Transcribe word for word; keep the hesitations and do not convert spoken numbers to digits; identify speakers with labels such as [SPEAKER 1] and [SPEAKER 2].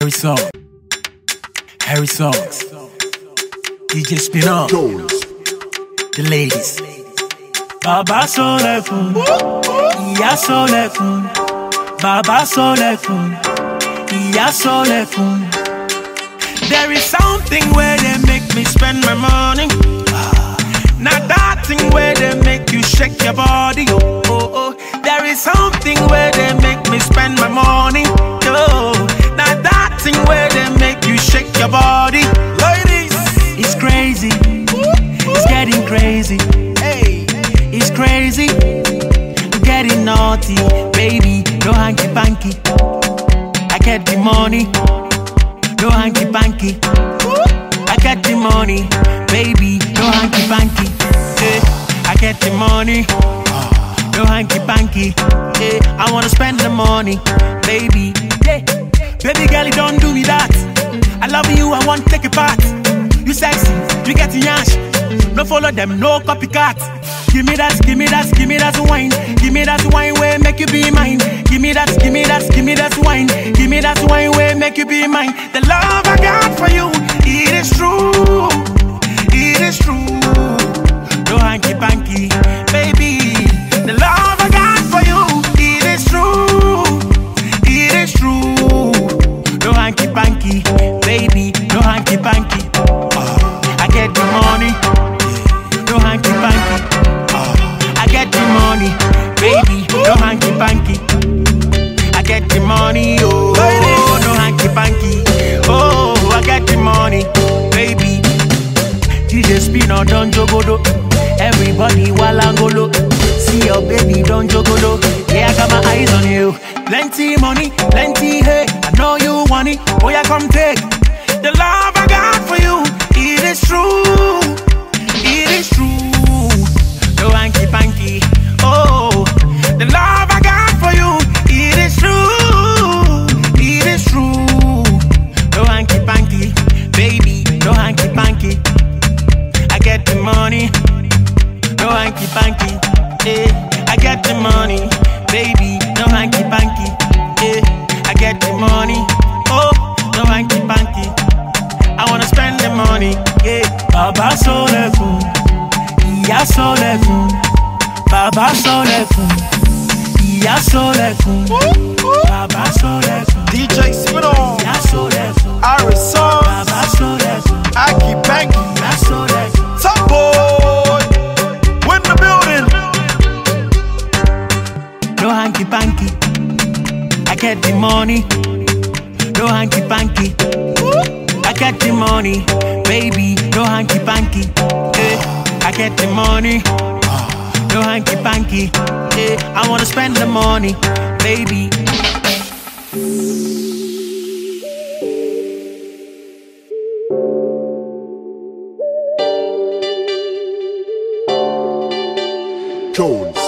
[SPEAKER 1] Harry Song, Harry Songs, D J Spin Up, the ladies. Baba Solekun, Iya Solekun, Baba Solekun, Iya Solekun. There is something where they make me spend my money. Not that thing where they make you shake your body. Oh, oh, oh. There is something where they make me spend my money. Oh, not that thing where they make you shake your body. Ladies, it's crazy. It's getting crazy. Hey, it's crazy. Getting naughty, baby. No hanky panky. I get the money. No hanky panky. I get the money, baby. No hanky panky. Hey, I get the money. No hanky panky. Hey, I wanna spend the money, baby. Yeah, baby girl, don't do me that. I love you, I want to take a part. You sexy, you get yash. No follow them, no copycat. Give me that, give me that, give me that wine. Give me that wine where make you be mine. Give me that, give me that, give me that wine. Give me that wine where make you be mine. The love I got for you, it is true. It is true. No hanky panky, baby. The love I got for you, it is true. It is true. No hanky panky, baby. No hanky panky. I get the money. No hanky panky. I get the money, baby. No hanky panky. I get the money, oh, no hanky panky. Oh, I get the money, baby. D J Spin or Don Jogodo. Everybody walangolo. See your baby Don Jogodo. Yeah, I got my eyes on you. Plenty money, plenty hey. I know you want it. Oh yeah, come take the love I got for you. It is true. It is true. No hanky panky. Oh, the love I got for you. It is true. It is true. No hanky panky, baby. No hanky panky. I get the money. No hanky panky. Eh, I get the money, baby. No hanky panky. Eh, I get the money. Oh, no hanky panky. I wanna spend the money. Yeah, Baba Solekun, Iya Solekun, Baba Solekun, Iya Solekun, Baba Solekun,
[SPEAKER 2] D J Spin Up,
[SPEAKER 1] Iya Solekun,
[SPEAKER 2] Harry Song,
[SPEAKER 1] Baba Solekun,
[SPEAKER 2] Aki Banky,
[SPEAKER 1] Iya Solekun.
[SPEAKER 2] Top Boy, win the building.
[SPEAKER 1] No hanky panky. I get the money. No hanky panky. I get the money, baby. No hanky panky. Eh, I get the money. No hanky panky. Eh, I wanna spend the money, baby.
[SPEAKER 3] Jones.